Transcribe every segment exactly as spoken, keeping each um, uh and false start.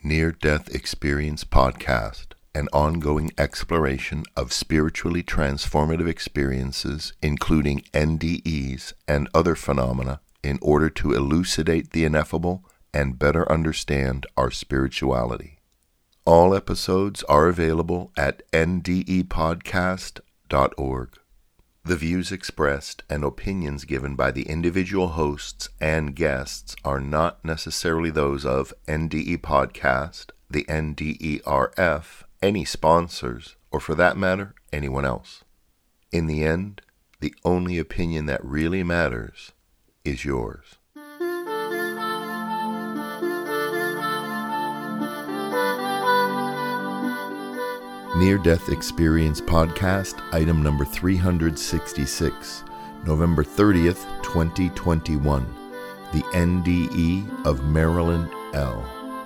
Near-Death Experience Podcast, an ongoing exploration of spiritually transformative experiences, including N D Es and other phenomena, in order to elucidate the ineffable and better understand our spirituality. All episodes are available at N D E podcast dot org. The views expressed and opinions given by the individual hosts and guests are not necessarily those of N D E Podcast, the N D E R F, any sponsors, or for that matter, anyone else. In the end, the only opinion that really matters is yours. Near-Death Experience Podcast, item number three hundred sixty-six, November thirtieth, twenty twenty-one, the N D E of Marilyn L.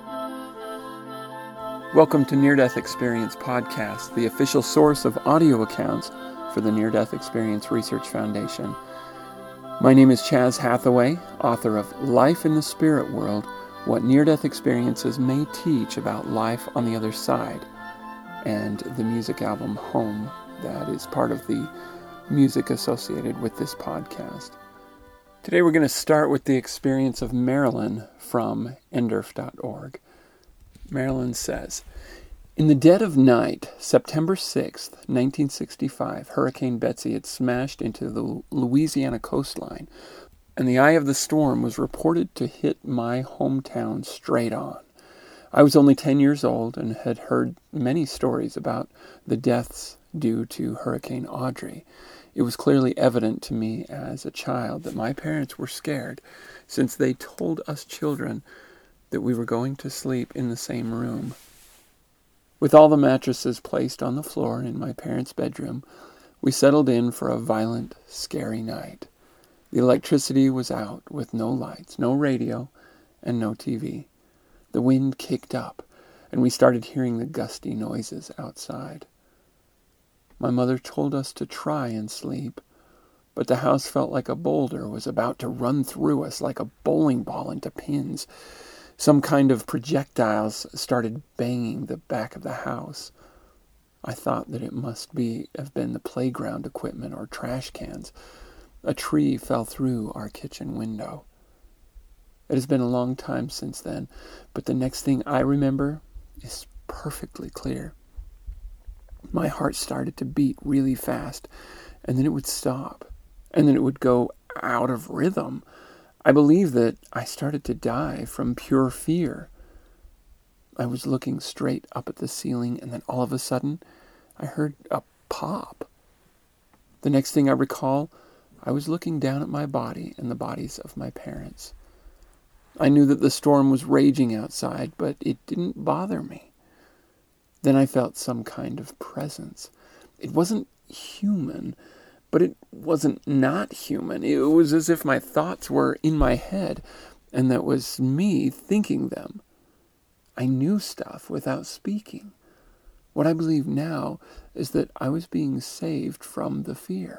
Welcome to Near-Death Experience Podcast, the official source of audio accounts for the Near-Death Experience Research Foundation. My name is Chaz Hathaway, author of Life in the Spirit World, What Near-Death Experiences May Teach About Life on the Other Side, and the music album Home that is part of the music associated with this podcast. Today we're going to start with the experience of Marilyn from N D E R F dot org. Marilyn says, in the dead of night, September sixth, nineteen sixty-five, Hurricane Betsy had smashed into the Louisiana coastline, and the eye of the storm was reported to hit my hometown straight on. I was only ten years old and had heard many stories about the deaths due to Hurricane Audrey. It was clearly evident to me as a child that my parents were scared, since they told us children that we were going to sleep in the same room. With all the mattresses placed on the floor in my parents' bedroom, we settled in for a violent, scary night. The electricity was out with no lights, no radio, and no T V. The wind kicked up, and we started hearing the gusty noises outside. My mother told us to try and sleep, but the house felt like a boulder was about to run through us like a bowling ball into pins. Some kind of projectiles started banging the back of the house. I thought that it must be have been the playground equipment or trash cans. A tree fell through our kitchen window. It has been a long time since then, but the next thing I remember is perfectly clear. My heart started to beat really fast, and then it would stop, and then it would go out of rhythm. I believe that I started to die from pure fear. I was looking straight up at the ceiling, and then all of a sudden, I heard a pop. The next thing I recall, I was looking down at my body and the bodies of my parents. I knew that the storm was raging outside, but it didn't bother me. Then I felt some kind of presence. It wasn't human, but it wasn't not human. It was as if my thoughts were in my head, and that was me thinking them. I knew stuff without speaking. What I believe now is that I was being saved from the fear.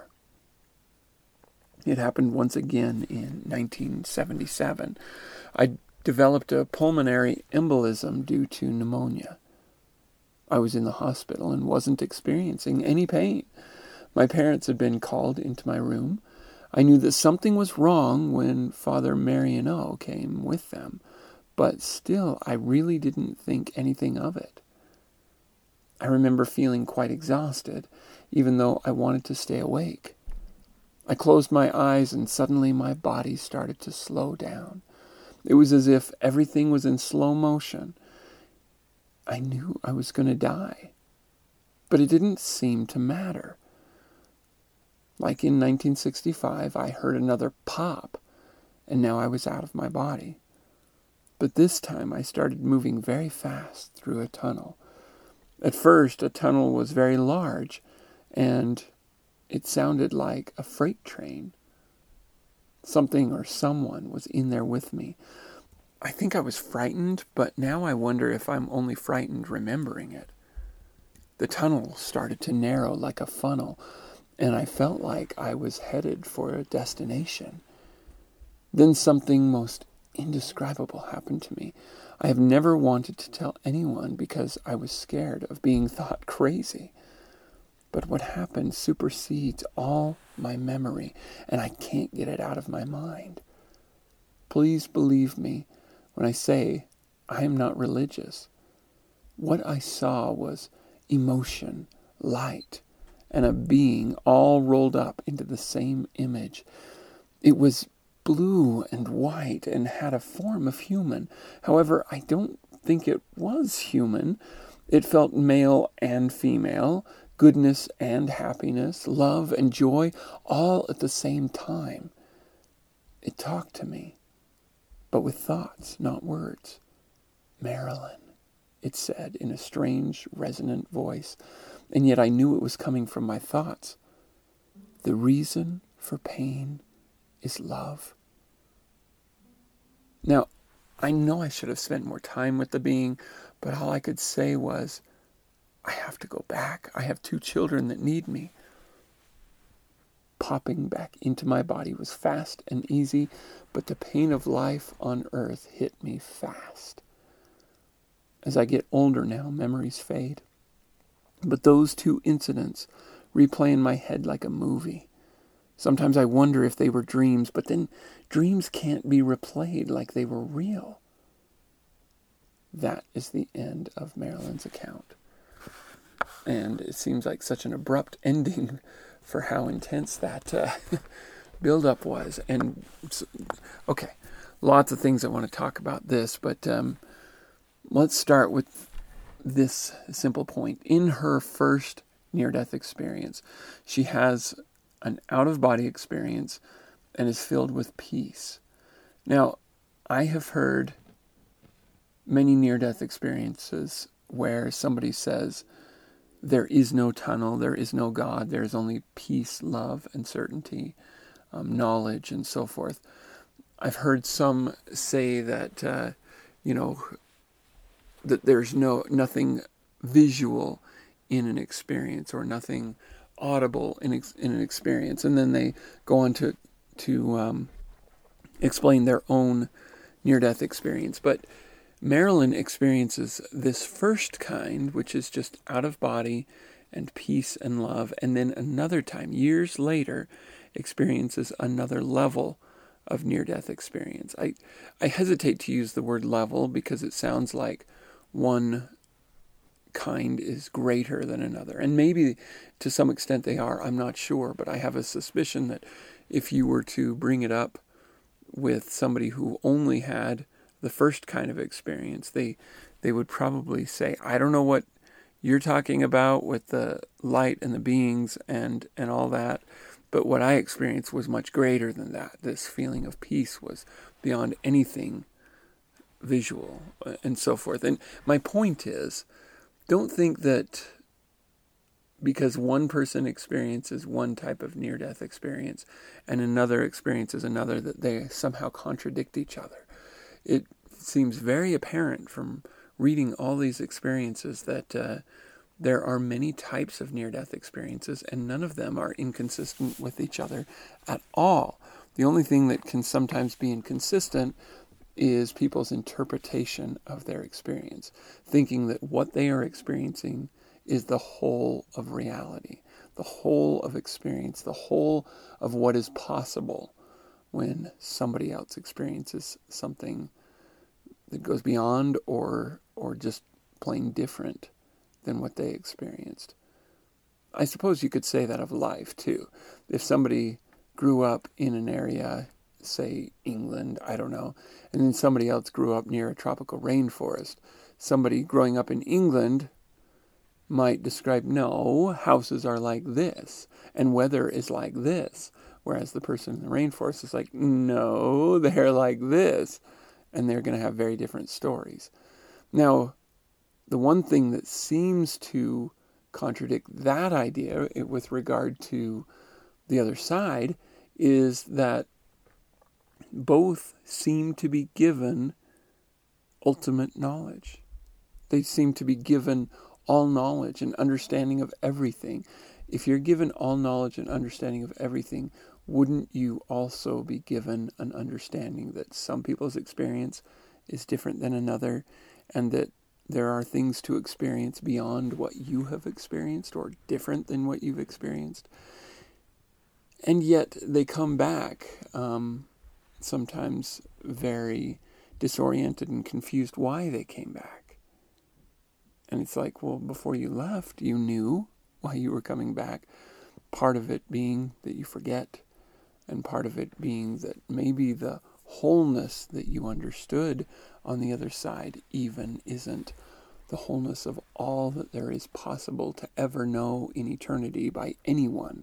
It happened once again in nineteen seventy-seven. I developed a pulmonary embolism due to pneumonia. I was in the hospital and wasn't experiencing any pain. My parents had been called into my room. I knew that something was wrong when Father Mariano came with them, but still I really didn't think anything of it. I remember feeling quite exhausted, even though I wanted to stay awake. I closed my eyes and suddenly my body started to slow down. It was as if everything was in slow motion. I knew I was going to die, but it didn't seem to matter. Like in nineteen sixty-five, I heard another pop, and now I was out of my body. But this time I started moving very fast through a tunnel. At first, a tunnel was very large, and it sounded like a freight train. Something or someone was in there with me. I think I was frightened, but now I wonder if I'm only frightened remembering it. The tunnel started to narrow like a funnel, and I felt like I was headed for a destination. Then something most indescribable happened to me. I have never wanted to tell anyone because I was scared of being thought crazy. But what happened supersedes all my memory, and I can't get it out of my mind. Please believe me when I say I am not religious. What I saw was emotion, light, and a being all rolled up into the same image. It was blue and white and had a form of human. However, I don't think it was human. It felt male and female, goodness and happiness, love and joy, all at the same time. It talked to me, but with thoughts, not words. Marilyn, it said in a strange, resonant voice, and yet I knew it was coming from my thoughts. The reason for pain is love. Now, I know I should have spent more time with the being, but all I could say was, I have to go back. I have two children that need me. Popping back into my body was fast and easy, but the pain of life on earth hit me fast. As I get older now, memories fade. But those two incidents replay in my head like a movie. Sometimes I wonder if they were dreams, but then dreams can't be replayed like they were real. That is the end of Marilyn's account. And it seems like such an abrupt ending for how intense that uh, build-up was. And, okay, lots of things I want to talk about this, but um, let's start with this simple point. In her first near-death experience, she has an out-of-body experience and is filled with peace. Now, I have heard many near-death experiences where somebody says, there is no tunnel, there is no God, there is only peace, love, and certainty, um, knowledge, and so forth. I've heard some say that, uh, you know, that there's no nothing visual in an experience or nothing audible in ex- in an experience, and then they go on to to um, explain their own near-death experience. But Marilyn experiences this first kind, which is just out of body and peace and love, and then another time, years later, experiences another level of near-death experience. I, I hesitate to use the word level because it sounds like one kind is greater than another. And maybe to some extent they are, I'm not sure, but I have a suspicion that if you were to bring it up with somebody who only had the first kind of experience, they they would probably say, I don't know what you're talking about with the light and the beings and, and all that, but what I experienced was much greater than that. This feeling of peace was beyond anything visual and so forth. And my point is, don't think that because one person experiences one type of near-death experience and another experiences another, that they somehow contradict each other. It seems very apparent from reading all these experiences that uh, there are many types of near-death experiences, and none of them are inconsistent with each other at all. The only thing that can sometimes be inconsistent is people's interpretation of their experience, thinking that what they are experiencing is the whole of reality, the whole of experience, the whole of what is possible when somebody else experiences something that goes beyond or or just plain different than what they experienced. I suppose you could say that of life too. If somebody grew up in an area, say England, I don't know, and then somebody else grew up near a tropical rainforest, somebody growing up in England might describe, no, houses are like this, and weather is like this, whereas the person in the rainforest is like, no, they're like this, and they're going to have very different stories. Now, the one thing that seems to contradict that idea with regard to the other side is that both seem to be given ultimate knowledge. They seem to be given all knowledge and understanding of everything. If you're given all knowledge and understanding of everything, wouldn't you also be given an understanding that some people's experience is different than another, and that there are things to experience beyond what you have experienced or different than what you've experienced? And yet they come back um, sometimes very disoriented and confused why they came back. And it's like, well, before you left, you knew why you were coming back. Part of it being that you forget, and part of it being that maybe the wholeness that you understood on the other side even isn't the wholeness of all that there is possible to ever know in eternity by anyone.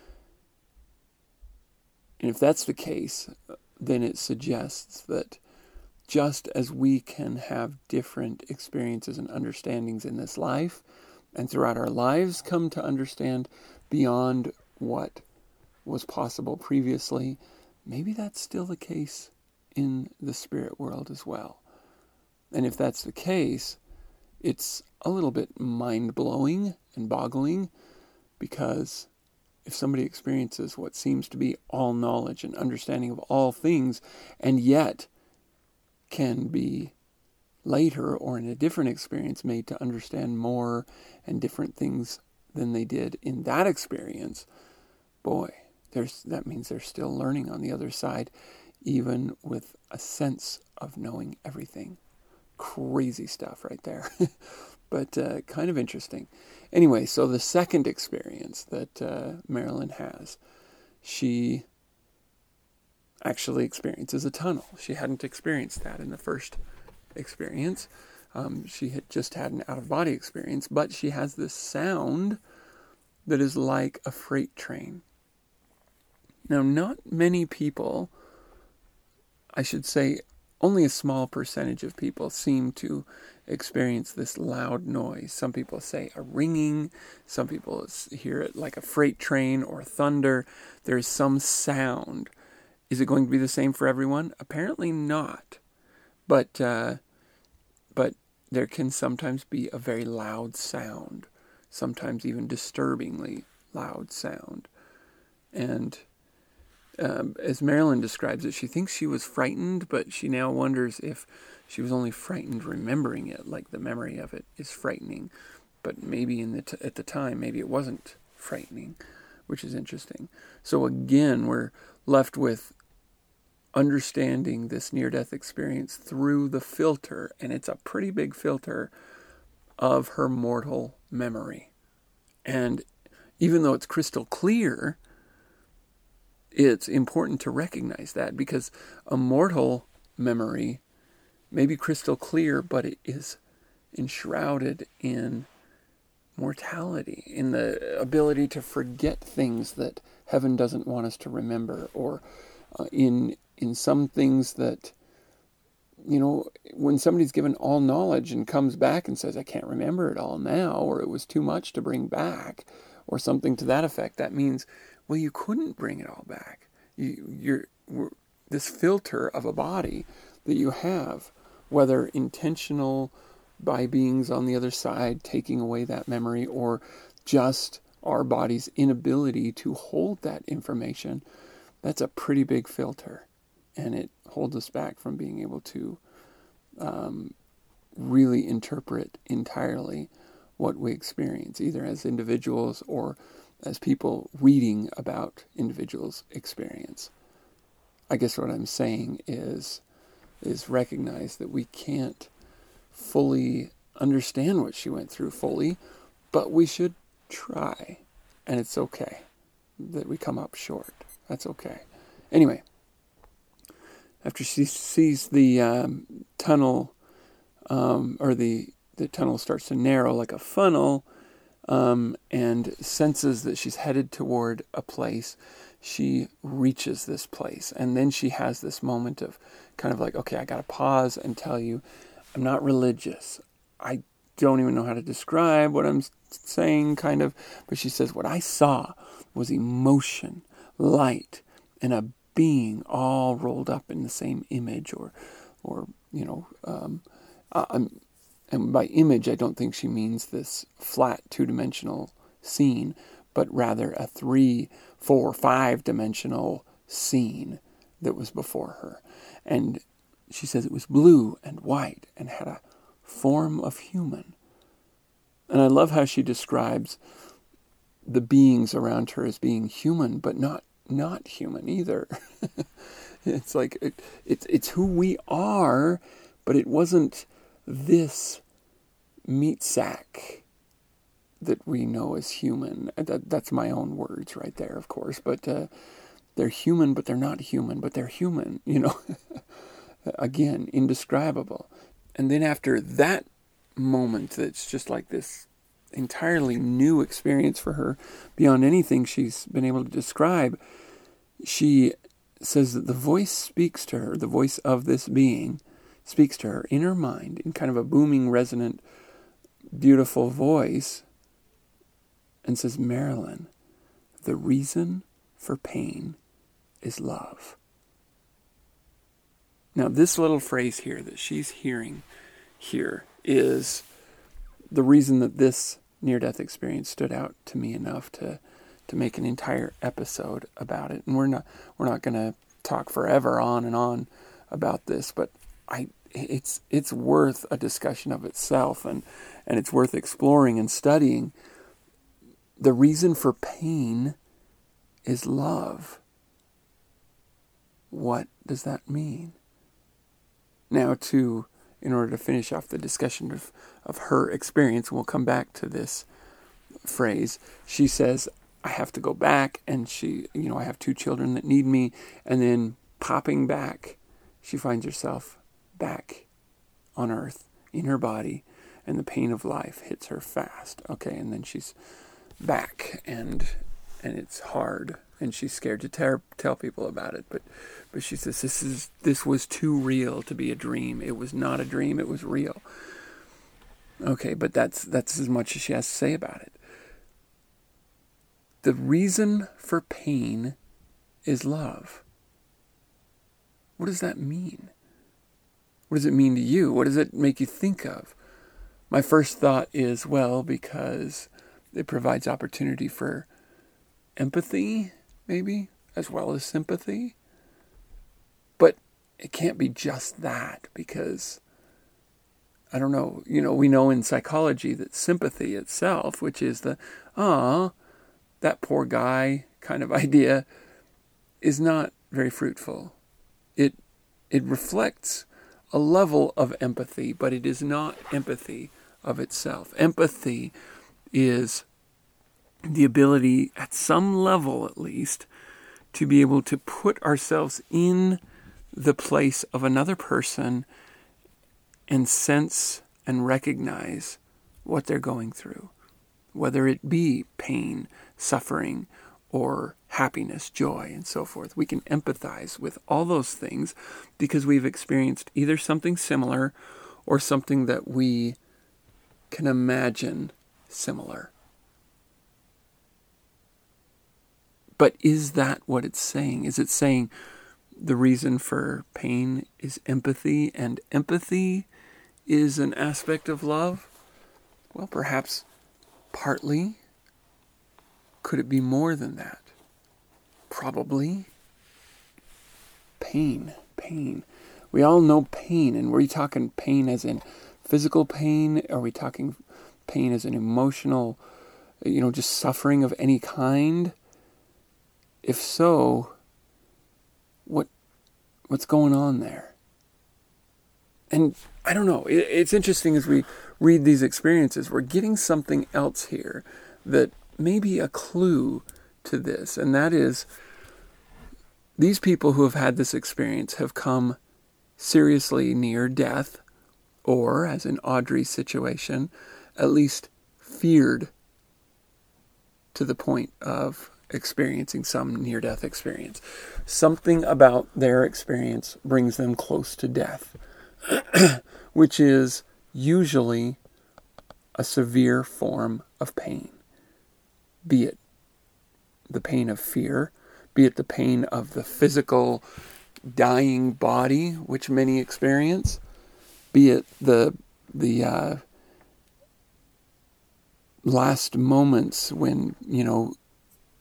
And if that's the case, then it suggests that just as we can have different experiences and understandings in this life, and throughout our lives come to understand beyond what was possible previously, maybe that's still the case in the spirit world as well. And if that's the case, it's a little bit mind-blowing and boggling, because if somebody experiences what seems to be all knowledge and understanding of all things, and yet can be later or in a different experience made to understand more and different things than they did in that experience, boy, there's that means they're still learning on the other side, even with a sense of knowing everything. Crazy stuff right there. But uh, kind of interesting. Anyway, so the second experience that uh, Marilyn has, she actually experiences a tunnel. She hadn't experienced that in the first experience. Um, she had just had an out-of-body experience, but she has this sound that is like a freight train. Now, not many people, I should say, only a small percentage of people seem to experience this loud noise. Some people say a ringing. Some people hear it like a freight train or thunder. There's some sound. Is it going to be the same for everyone? Apparently not. But uh, but there can sometimes be a very loud sound, sometimes even disturbingly loud sound. And Um, as Marilyn describes it, she thinks she was frightened, but she now wonders if she was only frightened remembering it, like the memory of it is frightening. But maybe in the t- at the time, maybe it wasn't frightening, which is interesting. So again, we're left with understanding this near-death experience through the filter, and it's a pretty big filter of her mortal memory. And even though it's crystal clear, it's important to recognize that, because a mortal memory may be crystal clear, but it is enshrouded in mortality, in the ability to forget things that heaven doesn't want us to remember, or uh, in in some things that, you know, when somebody's given all knowledge and comes back and says, I can't remember it all now, or it was too much to bring back, or something to that effect, that means, well, you couldn't bring it all back. You, you're this filter of a body that you have, whether intentional by beings on the other side taking away that memory, or just our body's inability to hold that information, that's a pretty big filter. And it holds us back from being able to um, really interpret entirely what we experience, either as individuals or as people reading about individuals' experience. I guess what I'm saying is, is recognize that we can't fully understand what she went through fully, but we should try. And it's okay that we come up short. That's okay. Anyway, after she sees the um, tunnel, um, or the, the tunnel starts to narrow like a funnel, Um, and senses that she's headed toward a place, she reaches this place. And then she has this moment of kind of like, okay, I got to pause and tell you, I'm not religious. I don't even know how to describe what I'm saying, kind of. But she says, what I saw was emotion, light, and a being all rolled up in the same image, or, or you know, um, I'm... And by image, I don't think she means this flat two-dimensional scene, but rather a three, four, five-dimensional scene that was before her. And she says it was blue and white and had a form of human. And I love how she describes the beings around her as being human, but not not human either. It's like, it, it's it's who we are, but it wasn't this meat sack that we know as human. That, that's my own words right there, of course. But uh, they're human, but they're not human, but they're human, you know. Again, indescribable. And then after that moment, that's just like this entirely new experience for her, beyond anything she's been able to describe, she says that the voice speaks to her, the voice of this being speaks to her in her mind, in kind of a booming, resonant, beautiful voice, and says, Marilyn, the reason for pain is love. Now, this little phrase here that she's hearing here is the reason that this near-death experience stood out to me enough to to make an entire episode about it. And we're not we're not going to talk forever on and on about this, but I it's it's worth a discussion of itself, and and it's worth exploring and studying. The reason for pain is love. What does that mean? Now, to in order to finish off the discussion of, of her experience, we'll come back to this phrase. She says, I have to go back, and she, you know, I have two children that need me, and then popping back, she finds herself back on earth, in her body, and the pain of life hits her fast. Okay, and then she's back, and and it's hard, and she's scared to tell tell people about it, but but she says this is this was too real to be a dream. It was not a dream, it was real. Okay, but that's that's as much as she has to say about it. The reason for pain is love. What does that mean? What does it mean to you? What does it make you think of? My first thought is, well, because it provides opportunity for empathy, maybe, as well as sympathy. But it can't be just that, because, I don't know, you know, we know in psychology that sympathy itself, which is the, ah, that poor guy kind of idea, is not very fruitful. It it reflects a level of empathy, but it is not empathy of itself. Empathy is the ability, at some level at least, to be able to put ourselves in the place of another person and sense and recognize what they're going through, whether it be pain, suffering, or happiness, joy, and so forth. We can empathize with all those things because we've experienced either something similar or something that we can imagine similar. But is that what it's saying? Is it saying the reason for pain is empathy, and empathy is an aspect of love? Well, perhaps partly. Could it be more than that? Probably. Pain, pain. We all know pain, and were you talking pain as in physical pain? Are we talking pain as an emotional, you know, just suffering of any kind? If so, what what's going on there? And I don't know. It, it's interesting as we read these experiences, we're getting something else here that may be a clue to this, and that is these people who have had this experience have come seriously near death, or, as in Audrey's situation, at least feared to the point of experiencing some near-death experience. Something about their experience brings them close to death, which is usually a severe form of pain. Be it the pain of fear, be it the pain of the physical dying body, which many experience, be it the the uh, last moments when, you know,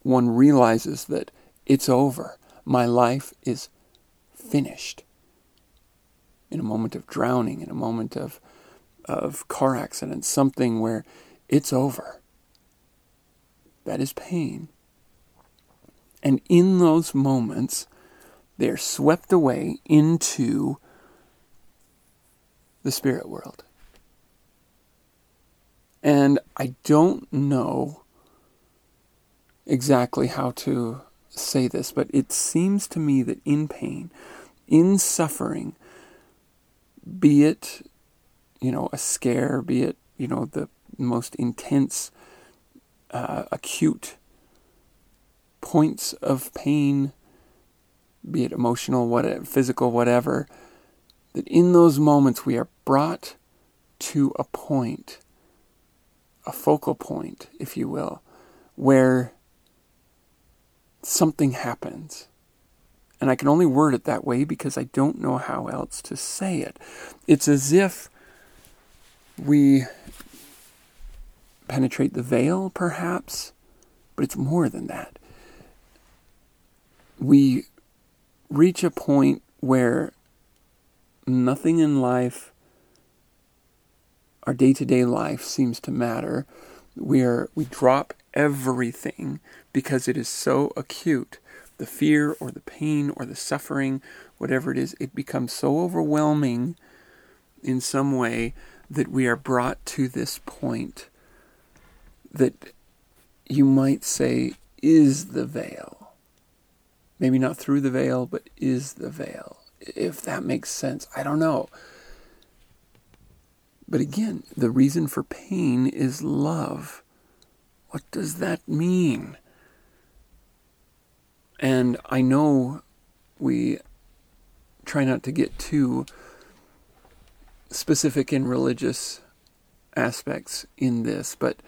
one realizes that it's over. My life is finished. In a moment of drowning, in a moment of, of car accident, something where it's over. That is pain. And in those moments, they're swept away into the spirit world. And I don't know exactly how to say this, but it seems to me that in pain, in suffering, be it, you know, a scare, be it, you know, the most intense, uh, acute points of pain, be it emotional, whatever, physical, whatever, that in those moments we are brought to a point, a focal point, if you will, where something happens. And I can only word it that way because I don't know how else to say it. It's as if we penetrate the veil, perhaps, but it's more than that. We reach a point where nothing in life, our day-to-day life, seems to matter. We are, we drop everything because it is so acute. The fear or the pain or the suffering, whatever it is, it becomes so overwhelming in some way that we are brought to this point that you might say is the veil. Maybe not through the veil, but is the veil. If that makes sense. I don't know. But again, the reason for pain is love. What does that mean? And I know we try not to get too specific in religious aspects in this, but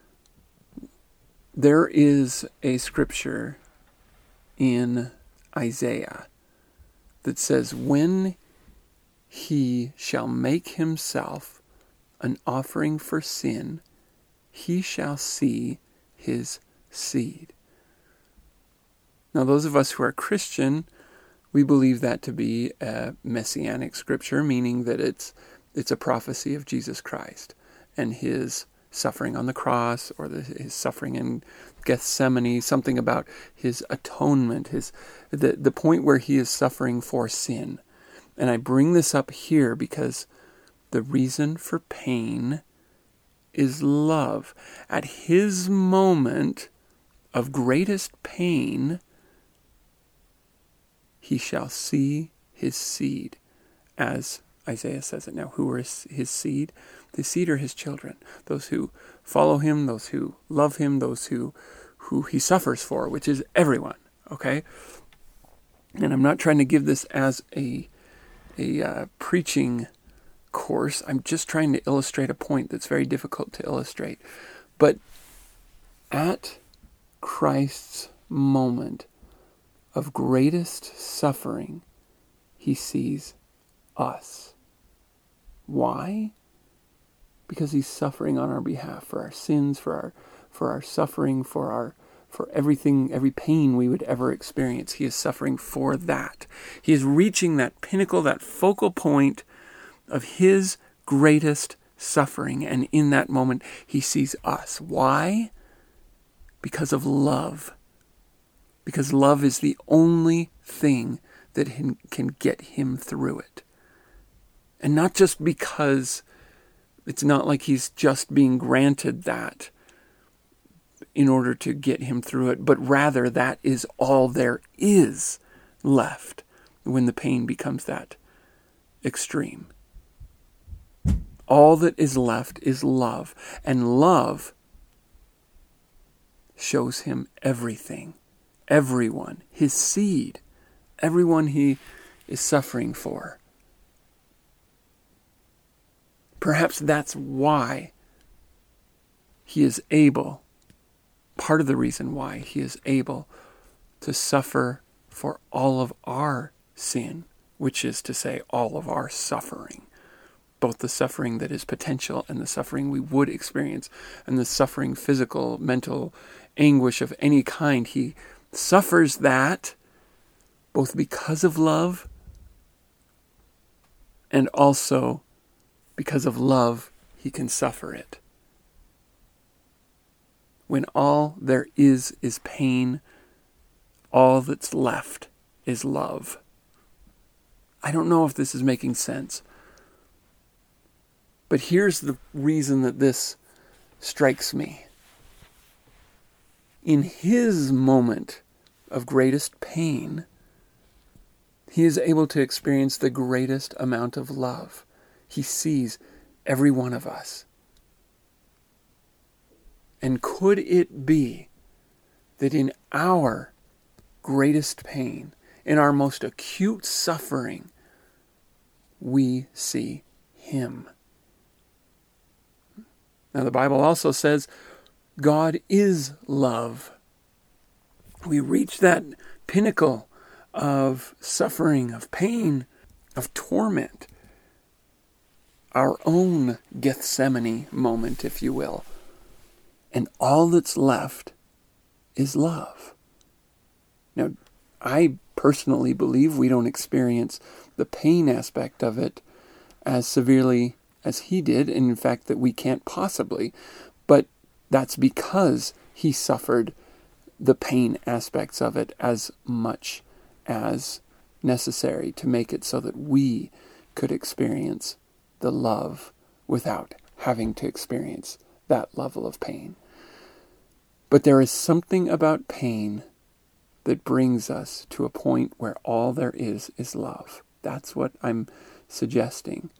there is a scripture in Isaiah that says, when he shall make himself an offering for sin, he shall see his seed. Now, those of us who are Christian, we believe that to be a messianic scripture, meaning that it's it's a prophecy of Jesus Christ and his suffering on the cross, or the, his suffering in Gethsemane, something about his atonement, his the, the point where he is suffering for sin. And I bring this up here because the reason for pain is love. At his moment of greatest pain, he shall see his seed, as Isaiah says it. Now, who are his, his seed? The seed are his children, those who follow him, those who love him, those who, who he suffers for, which is everyone, okay? And I'm not trying to give this as a, a uh, preaching course. I'm just trying to illustrate a point that's very difficult to illustrate. But at Christ's moment of greatest suffering, he sees us. Why? Because he's suffering on our behalf for our sins, for our for our suffering, for our for everything, every pain we would ever experience. He is suffering for that. He is reaching that pinnacle, that focal point of his greatest suffering, and in that moment he sees us. Why? Because of love. Because love is the only thing that can get him through it. And not just because it's not like he's just being granted that in order to get him through it, but rather that is all there is left when the pain becomes that extreme. All that is left is love. And love shows him everything. Everyone. His seed. Everyone he is suffering for. Perhaps that's why he is able, part of the reason why he is able to suffer for all of our sin, which is to say all of our suffering. both the suffering that is potential and the suffering we would experience, and the suffering, physical, mental anguish of any kind. He suffers that both because of love and also because of love, he can suffer it. When all there is is pain, all that's left is love. I don't know if this is making sense. But here's the reason that this strikes me. In his moment of greatest pain, he is able to experience the greatest amount of love. He sees every one of us. And could it be that in our greatest pain, in our most acute suffering, we see him? Now, the Bible also says God is love. We reach that pinnacle of suffering, of pain, of torment, our own Gethsemane moment, if you will. And all that's left is love. Now, I personally believe we don't experience the pain aspect of it as severely as he did, and in fact that we can't possibly. But that's because he suffered the pain aspects of it as much as necessary to make it so that we could experience the love without having to experience that level of pain. But there is something about pain that brings us to a point where all there is is love. That's what I'm suggesting.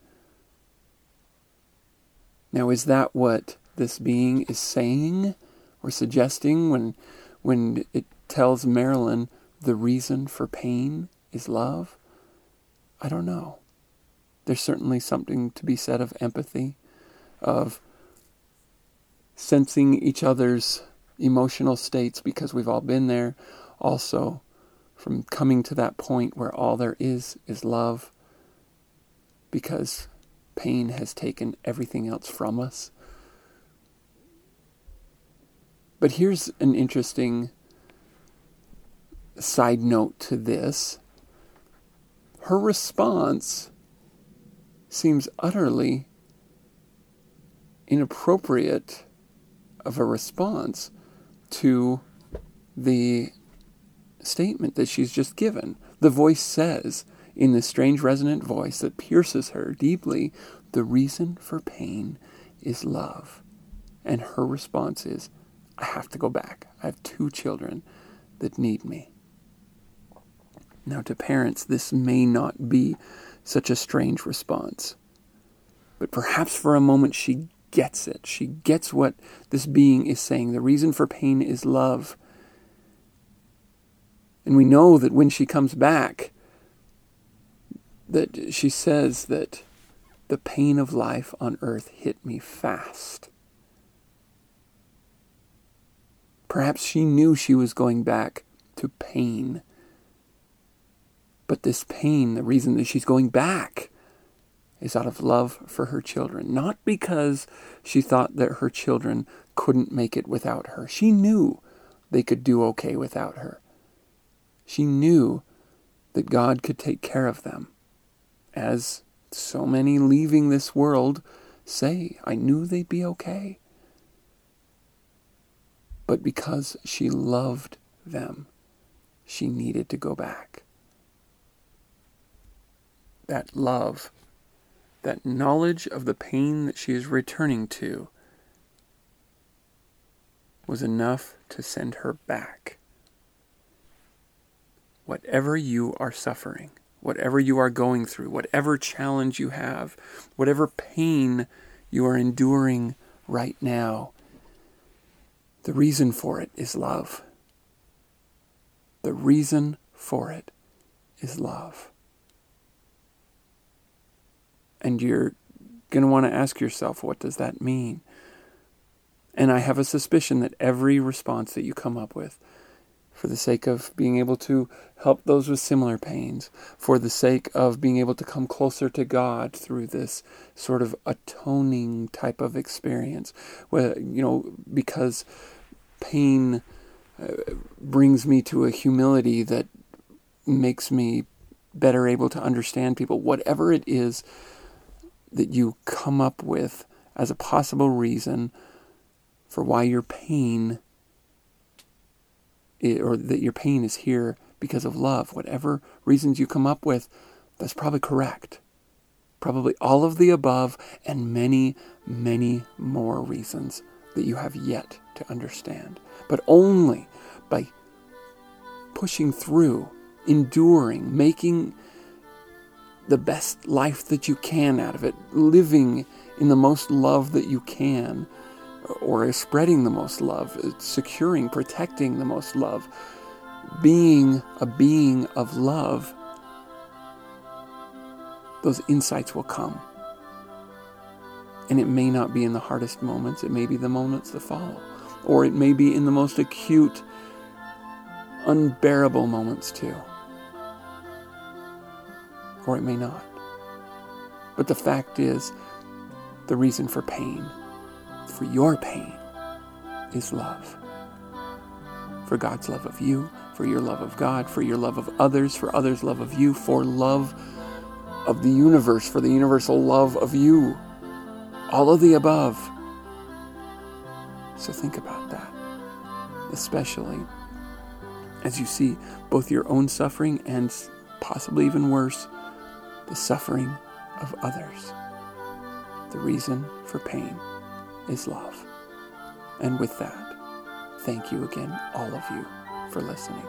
Now, is that what this being is saying or suggesting when when it tells Marilyn the reason for pain is love? I don't know. There's certainly something to be said of empathy, of sensing each other's emotional states, because we've all been there. Also, from coming to that point where all there is is love, because pain has taken everything else from us. But here's an interesting side note to this. Her response seems utterly inappropriate of a response to the statement that she's just given. The voice says, in this strange resonant voice that pierces her deeply, the reason for pain is love. And her response is, I have to go back. I have two children that need me. Now, to parents, this may not be such a strange response. But perhaps for a moment she gets it. She gets what this being is saying. The reason for pain is love. And we know that when she comes back, that she says that the pain of life on earth hit me fast. Perhaps she knew she was going back to pain. But this pain, the reason that she's going back, is out of love for her children. Not because she thought that her children couldn't make it without her. She knew they could do okay without her. She knew that God could take care of them. As so many leaving this world say, I knew they'd be okay. But because she loved them, she needed to go back. That love, that knowledge of the pain that she is returning to, was enough to send her back. Whatever you are suffering, whatever you are going through, whatever challenge you have, whatever pain you are enduring right now, the reason for it is love. The reason for it is love. And you're going to want to ask yourself, what does that mean? And I have a suspicion that every response that you come up with for the sake of being able to help those with similar pains, for the sake of being able to come closer to God through this sort of atoning type of experience, where, you know, because pain uh, brings me to a humility that makes me better able to understand people. Whatever it is that you come up with as a possible reason for why your pain, or that your pain is here because of love, whatever reasons you come up with, that's probably correct. Probably all of the above and many, many more reasons that you have yet to understand. But only by pushing through, enduring, making the best life that you can out of it, living in the most love that you can, or spreading the most love, securing, protecting the most love, being a being of love, those insights will come. And it may not be in the hardest moments, it may be the moments that follow. Or it may be in the most acute, unbearable moments too. Or it may not. But the fact is, the reason for pain, for your pain, is love. For God's love of you, for your love of God, for your love of others, for others' love of you, for love of the universe, for the universal love of you. All of the above. So think about that, especially as you see both your own suffering and possibly even worse, the suffering of others. The reason for pain is love. And with that, thank you again, all of you, for listening.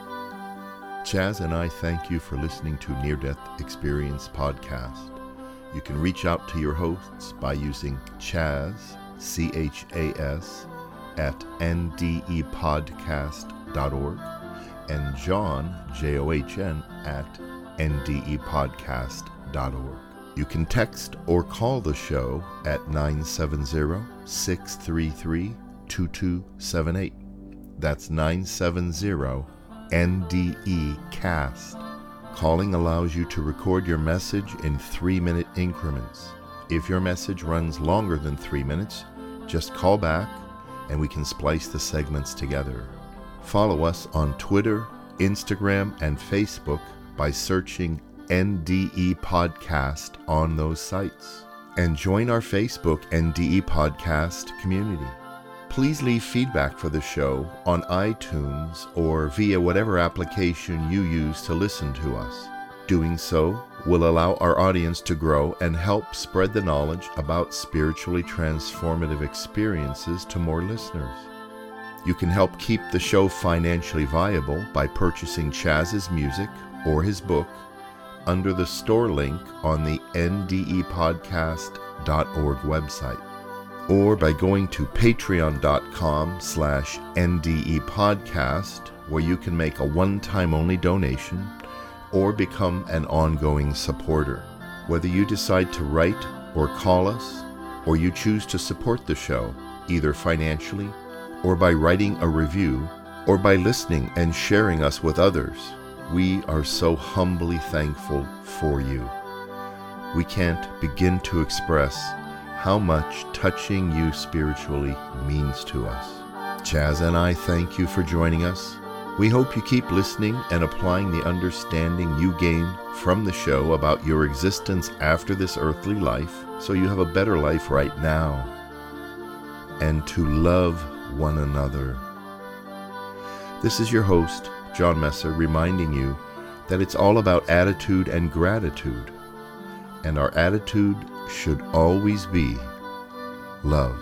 Chaz and I thank you for listening to Near Death Experience Podcast. You can reach out to your hosts by using Chaz, C H A S, at N D E podcast dot org and John, J O H N, at N D E podcast dot org. You can text or call the show at nine seven zero, six three three, two two seven eight. That's nine seven zero, N D E cast. Calling allows you to record your message in three-minute increments. If your message runs longer than three minutes, just call back and we can splice the segments together. Follow us on Twitter, Instagram, and Facebook by searching N D E Podcast on those sites. And join our Facebook N D E Podcast community. Please leave feedback for the show on iTunes or via whatever application you use to listen to us. Doing so will allow our audience to grow and help spread the knowledge about spiritually transformative experiences to more listeners. You can help keep the show financially viable by purchasing Chaz's music or his book under the store link on the N D E podcast dot org website, or by going to patreon.com slash NDE podcast, where you can make a one-time only donation or become an ongoing supporter. Whether you decide to write or call us, or you choose to support the show, either financially or by writing a review, or by listening and sharing us with others, we are so humbly thankful for you. We can't begin to express how much touching you spiritually means to us. Chaz and I thank you for joining us. We hope you keep listening and applying the understanding you gain from the show about your existence after this earthly life, so you have a better life right now, and to love one another. This is your host, John Messer, reminding you that it's all about attitude and gratitude, and our attitude should always be love.